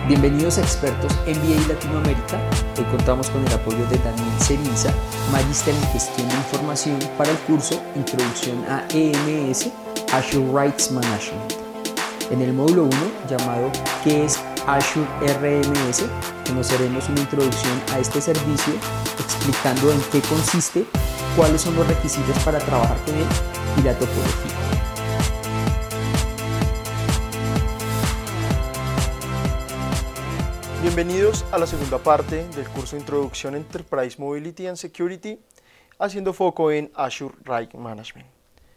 Bienvenidos a Expertos MBA Latinoamérica. Hoy contamos con el apoyo de Daniel Cerinza, Magíster en Gestión de Información para el curso Introducción a EMS, Azure Rights Management. En el módulo 1, llamado ¿Qué es Azure RMS?, conoceremos una introducción a este servicio, explicando en qué consiste, cuáles son los requisitos para trabajar con él y la topología. Bienvenidos a la segunda parte del curso Introducción a Enterprise Mobility and Security, haciendo foco en Azure Rights Management.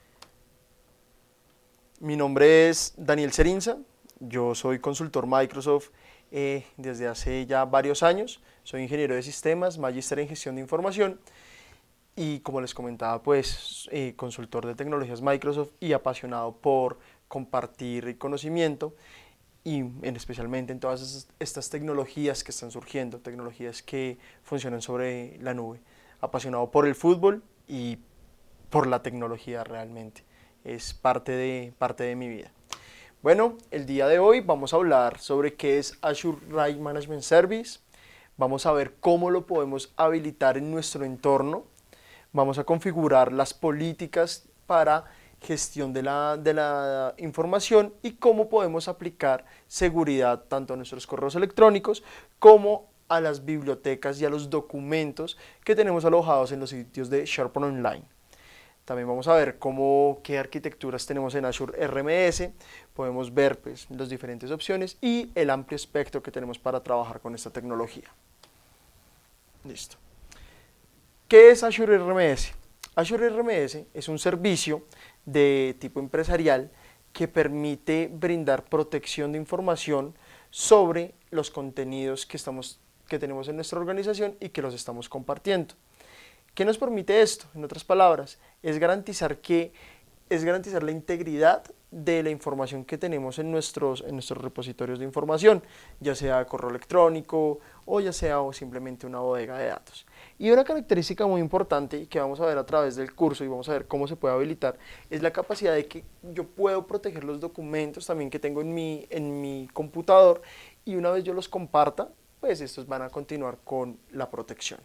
Mi nombre es Daniel Cerinza, yo soy consultor Microsoft desde hace ya varios años, soy ingeniero de sistemas, magíster en gestión de información y, como les comentaba, consultor de tecnologías Microsoft y apasionado por compartir conocimiento y especialmente en todas estas tecnologías que están surgiendo, tecnologías que funcionan sobre la nube. Apasionado por el fútbol y por la tecnología realmente. Es parte de mi vida. Bueno, el día de hoy vamos a hablar sobre qué es Azure Rights Management Service. Vamos a ver cómo lo podemos habilitar en nuestro entorno. Vamos a configurar las políticas para gestión de la información y cómo podemos aplicar seguridad tanto a nuestros correos electrónicos como a las bibliotecas y a los documentos que tenemos alojados en los sitios de SharePoint Online. También vamos a ver qué arquitecturas tenemos en Azure RMS, podemos ver las diferentes opciones y el amplio espectro que tenemos para trabajar con esta tecnología. Listo. ¿Qué es Azure RMS? Azure RMS es un servicio de tipo empresarial que permite brindar protección de información sobre los contenidos que tenemos en nuestra organización y que los estamos compartiendo. ¿Qué nos permite esto? En otras palabras, es garantizar la integridad de la información que tenemos en nuestros repositorios de información, ya sea correo electrónico o ya sea simplemente una bodega de datos. Y una característica muy importante que vamos a ver a través del curso y vamos a ver cómo se puede habilitar es la capacidad de que yo puedo proteger los documentos también que tengo en mi computador, y una vez yo los comparta, pues estos van a continuar con la protección.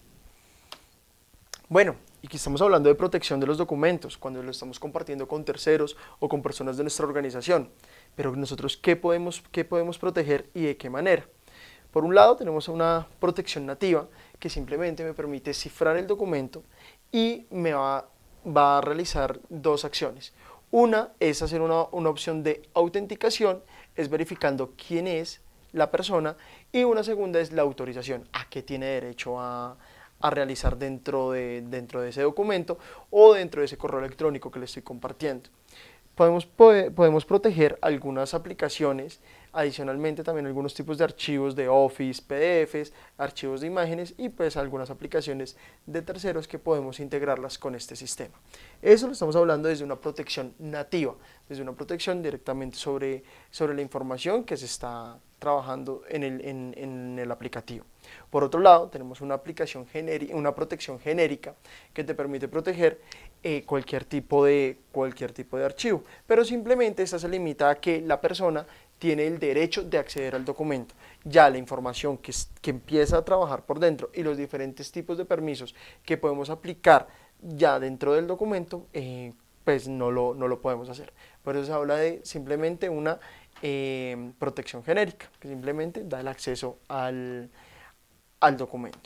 Bueno, y aquí estamos hablando de protección de los documentos, cuando lo estamos compartiendo con terceros o con personas de nuestra organización. Pero nosotros, ¿qué podemos proteger y de qué manera? Por un lado, tenemos una protección nativa que simplemente me permite cifrar el documento y me va a realizar dos acciones. Una es hacer una opción de autenticación, es verificando quién es la persona, y una segunda es la autorización, a qué tiene derecho a realizar dentro de ese documento o dentro de ese correo electrónico que le estoy compartiendo. Podemos proteger algunas aplicaciones, adicionalmente también algunos tipos de archivos de Office, PDFs, archivos de imágenes y algunas aplicaciones de terceros que podemos integrarlas con este sistema. Eso lo estamos hablando desde una protección nativa, desde una protección directamente sobre la información que se está trabajando en el aplicativo. Por otro lado, tenemos una protección genérica que te permite proteger cualquier tipo de archivo, pero simplemente esta se limita a que la persona tiene el derecho de acceder al documento. Ya la información que empieza a trabajar por dentro y los diferentes tipos de permisos que podemos aplicar ya dentro del documento, no lo podemos hacer. Por eso se habla de simplemente una protección genérica, que simplemente da el acceso al documento.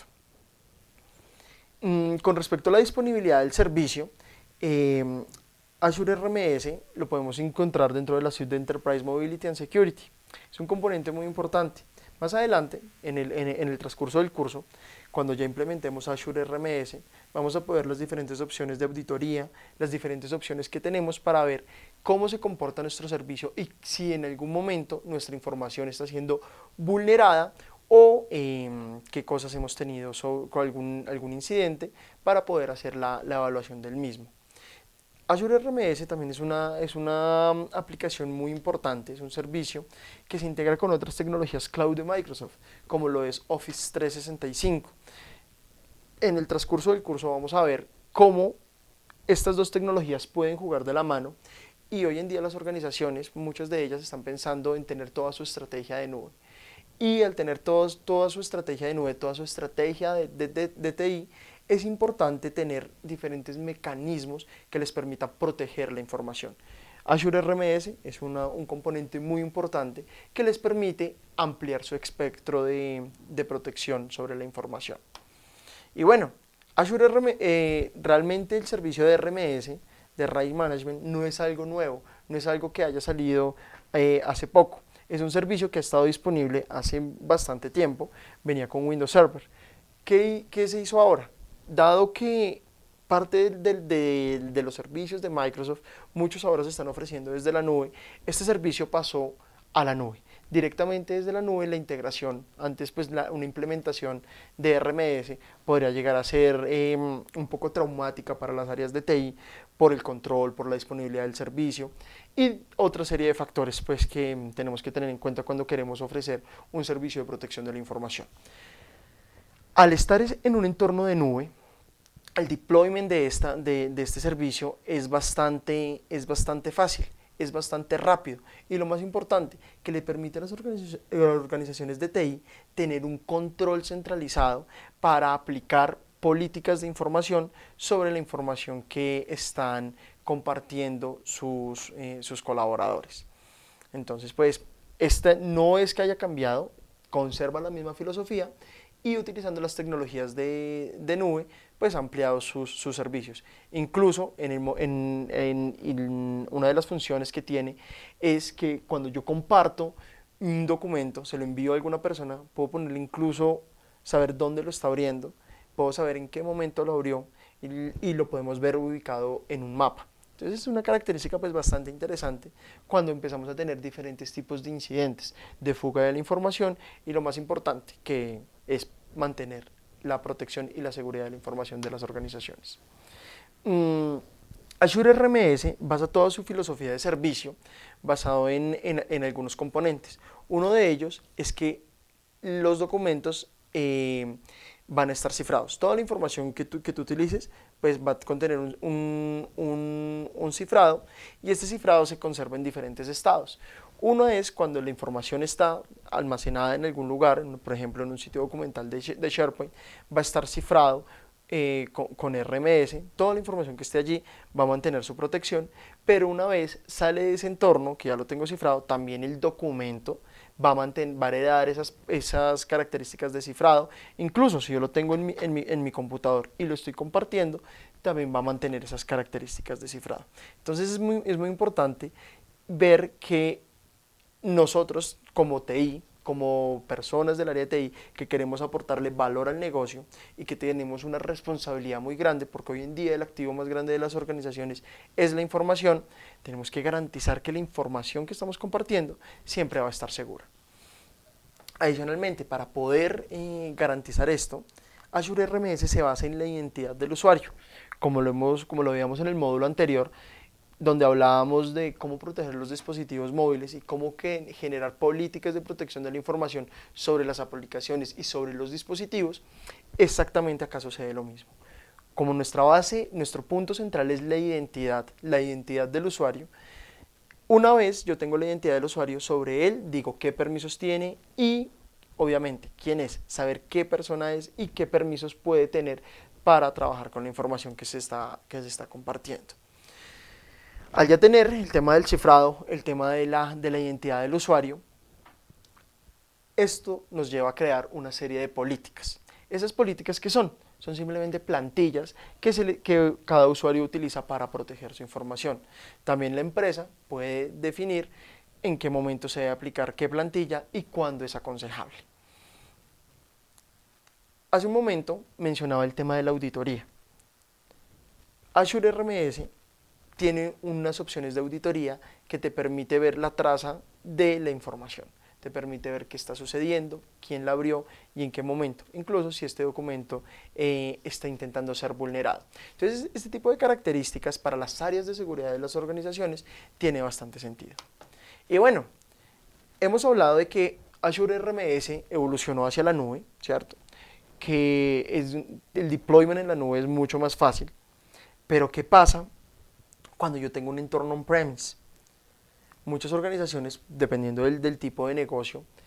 Con respecto a la disponibilidad del servicio, Azure RMS lo podemos encontrar dentro de la suite de Enterprise Mobility and Security. Es un componente muy importante. Más adelante, en el transcurso del curso, cuando ya implementemos Azure RMS, vamos a poder las diferentes opciones de auditoría, las diferentes opciones que tenemos para ver cómo se comporta nuestro servicio y si en algún momento nuestra información está siendo vulnerada o qué cosas hemos tenido con algún incidente para poder hacer la evaluación del mismo. Azure RMS también es una aplicación muy importante, es un servicio que se integra con otras tecnologías cloud de Microsoft, como lo es Office 365. En el transcurso del curso vamos a ver cómo estas dos tecnologías pueden jugar de la mano, y hoy en día las organizaciones, muchas de ellas están pensando en tener toda su estrategia de nube. Y al tener toda su estrategia de nube, toda su estrategia de TI, es importante tener diferentes mecanismos que les permita proteger la información. Azure RMS es un componente muy importante que les permite ampliar su espectro de protección sobre la información. Y bueno, Azure realmente el servicio de RMS, de Rights Management, no es algo nuevo, no es algo que haya salido hace poco. Es un servicio que ha estado disponible hace bastante tiempo, venía con Windows Server. ¿Qué se hizo ahora? Dado que parte de los servicios de Microsoft, muchos ahora se están ofreciendo desde la nube, este servicio pasó a la nube. Directamente desde la nube la integración, antes pues una implementación de RMS podría llegar a ser un poco traumática para las áreas de TI por el control, por la disponibilidad del servicio y otra serie de factores pues que tenemos que tener en cuenta cuando queremos ofrecer un servicio de protección de la información. Al estar en un entorno de nube, el deployment de este servicio es bastante fácil, es bastante rápido y lo más importante, que le permite a las organizaciones de TI tener un control centralizado para aplicar políticas de información sobre la información que están compartiendo sus colaboradores. Entonces, pues, no es que haya cambiado, conserva la misma filosofía y utilizando las tecnologías de nube, pues ha ampliado sus servicios. Incluso en una de las funciones que tiene es que cuando yo comparto un documento, se lo envío a alguna persona, puedo ponerle incluso saber dónde lo está abriendo, puedo saber en qué momento lo abrió y lo podemos ver ubicado en un mapa. Entonces es una característica pues bastante interesante cuando empezamos a tener diferentes tipos de incidentes, de fuga de la información y lo más importante que es mantener la protección y la seguridad de la información de las organizaciones. Azure RMS basa toda su filosofía de servicio basado en algunos componentes. Uno de ellos es que los documentos van a estar cifrados. Toda la información que tú utilices pues va a contener un cifrado y este cifrado se conserva en diferentes estados. Uno es cuando la información está almacenada en algún lugar, por ejemplo en un sitio documental de SharePoint, va a estar cifrado con RMS, toda la información que esté allí va a mantener su protección, pero una vez sale de ese entorno, que ya lo tengo cifrado, también el documento va a heredar esas características de cifrado, incluso si yo lo tengo en mi computador y lo estoy compartiendo, también va a mantener esas características de cifrado. Entonces es muy importante ver que nosotros como TI, como personas del área de TI que queremos aportarle valor al negocio y que tenemos una responsabilidad muy grande porque hoy en día el activo más grande de las organizaciones es la información, tenemos que garantizar que la información que estamos compartiendo siempre va a estar segura. Adicionalmente, para poder garantizar esto, Azure RMS se basa en la identidad del usuario, como lo veíamos en el módulo anterior, donde hablábamos de cómo proteger los dispositivos móviles y cómo generar políticas de protección de la información sobre las aplicaciones y sobre los dispositivos. Exactamente acá sucede lo mismo. Como nuestra base, nuestro punto central es la identidad del usuario. Una vez yo tengo la identidad del usuario, sobre él digo qué permisos tiene y obviamente quién es, saber qué persona es y qué permisos puede tener para trabajar con la información que se está compartiendo. Al ya tener el tema del cifrado, el tema de la identidad del usuario, esto nos lleva a crear una serie de políticas. ¿Esas políticas qué son? Son simplemente plantillas que cada usuario utiliza para proteger su información. También la empresa puede definir en qué momento se debe aplicar qué plantilla y cuándo es aconsejable. Hace un momento mencionaba el tema de la auditoría. Azure RMS tiene unas opciones de auditoría que te permite ver la traza de la información, te permite ver qué está sucediendo, quién la abrió y en qué momento, incluso si este documento está intentando ser vulnerado. Entonces, este tipo de características para las áreas de seguridad de las organizaciones tiene bastante sentido. Y bueno, hemos hablado de que Azure RMS evolucionó hacia la nube, ¿cierto? Que el deployment en la nube es mucho más fácil, pero ¿qué pasa cuando yo tengo un entorno on-premise? Muchas organizaciones, dependiendo del tipo de negocio,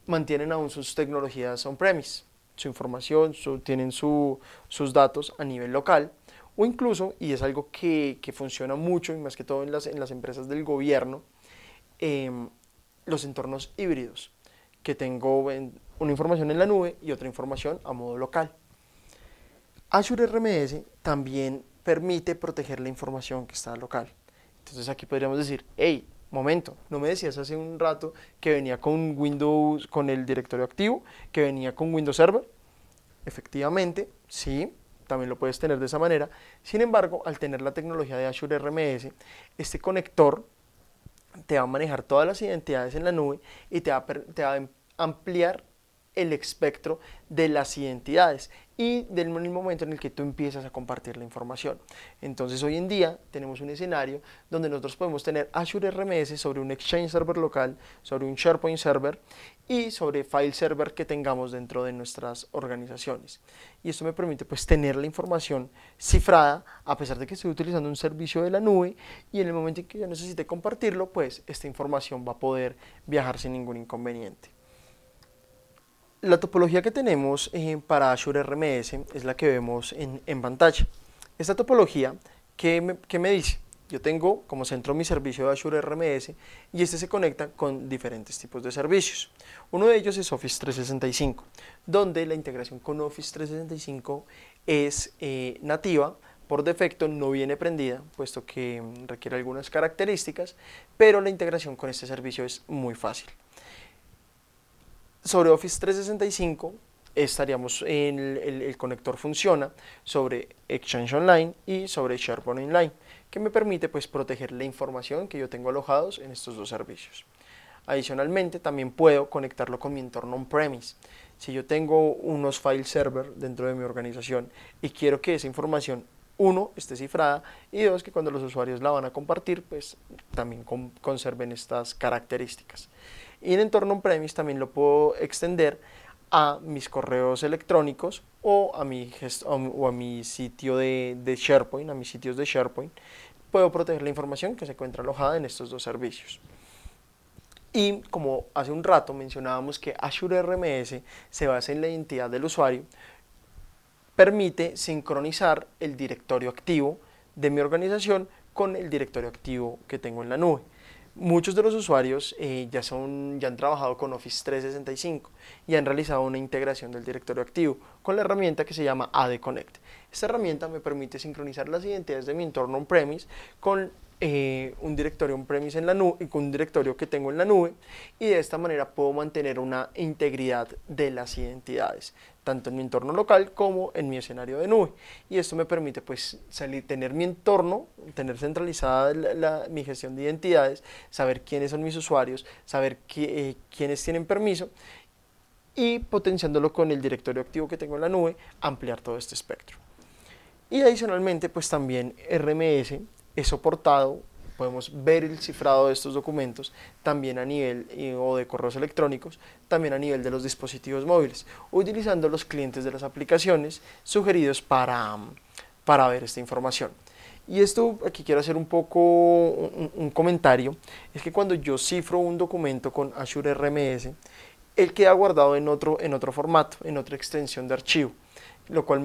mantienen aún sus tecnologías on-premise, su información, tienen sus datos a nivel local, o incluso, y es algo que funciona mucho, y más que todo en las empresas del gobierno, los entornos híbridos, que tengo una información en la nube y otra información a modo local. Azure RMS también permite proteger la información que está local. Entonces aquí podríamos decir, hey, momento, ¿no me decías hace un rato que venía con Windows, con el directorio activo, que venía con Windows Server? Efectivamente, sí, también lo puedes tener de esa manera. Sin embargo, al tener la tecnología de Azure RMS, este conector te va a manejar todas las identidades en la nube y te va a ampliar el espectro de las identidades y del momento en el que tú empiezas a compartir la información. Entonces hoy en día tenemos un escenario donde nosotros podemos tener Azure RMS sobre un Exchange Server local, sobre un SharePoint Server y sobre File Server que tengamos dentro de nuestras organizaciones. Y esto me permite pues tener la información cifrada a pesar de que estoy utilizando un servicio de la nube, y en el momento en que yo necesite compartirlo, pues esta información va a poder viajar sin ningún inconveniente. La topología que tenemos para Azure RMS es la que vemos en pantalla. Esta topología, ¿qué me dice? Yo tengo como centro mi servicio de Azure RMS y este se conecta con diferentes tipos de servicios. Uno de ellos es Office 365, donde la integración con Office 365 es nativa. Por defecto no viene prendida, puesto que requiere algunas características, pero la integración con este servicio es muy fácil. Sobre Office 365 estaríamos en el conector funciona sobre Exchange Online y sobre SharePoint Online, que me permite pues proteger la información que yo tengo alojados en estos dos servicios. Adicionalmente también puedo conectarlo con mi entorno on-premise. Si yo tengo unos file server dentro de mi organización y quiero que esa información, uno, esté cifrada, y dos, que cuando los usuarios la van a compartir pues también conserven estas características. Y en entorno on-premise también lo puedo extender a mis correos electrónicos o a mi sitio de SharePoint, a mis sitios de SharePoint. Puedo proteger la información que se encuentra alojada en estos dos servicios. Y como hace un rato mencionábamos que Azure RMS se basa en la identidad del usuario, permite sincronizar el directorio activo de mi organización con el directorio activo que tengo en la nube. Muchos de los usuarios ya han trabajado con Office 365 y han realizado una integración del directorio activo con la herramienta que se llama AD Connect. Esta herramienta me permite sincronizar las identidades de mi entorno on-premise con un directorio on-premise en la nube, con un directorio que tengo en la nube, y de esta manera puedo mantener una integridad de las identidades, tanto en mi entorno local como en mi escenario de nube. Y esto me permite pues tener mi entorno, tener centralizada mi gestión de identidades, saber quiénes son mis usuarios, saber quiénes tienen permiso, y potenciándolo con el directorio activo que tengo en la nube, ampliar todo este espectro. Y adicionalmente pues también RMS es soportado, podemos ver el cifrado de estos documentos también a nivel o de correos electrónicos, también a nivel de los dispositivos móviles, utilizando los clientes de las aplicaciones sugeridos para ver esta información. Y esto, aquí quiero hacer un poco un comentario, es que cuando yo cifro un documento con Azure RMS, él queda guardado en otro formato, en otra extensión de archivo, lo cual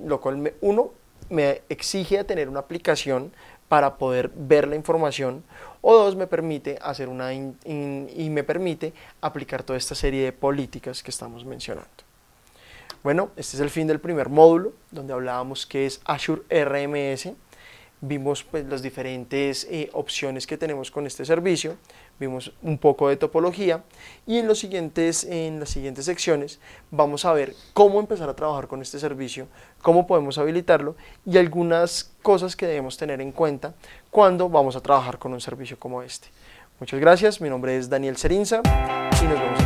me exige a tener una aplicación para poder ver la información, o dos, me permite hacer me permite aplicar toda esta serie de políticas que estamos mencionando. Bueno, este es el fin del primer módulo, donde hablábamos qué es Azure RMS. Vimos pues las diferentes opciones que tenemos con este servicio, vimos un poco de topología, y en las siguientes secciones vamos a ver cómo empezar a trabajar con este servicio, cómo podemos habilitarlo y algunas cosas que debemos tener en cuenta cuando vamos a trabajar con un servicio como este. Muchas gracias, mi nombre es Daniel Cerinza y nos vemos.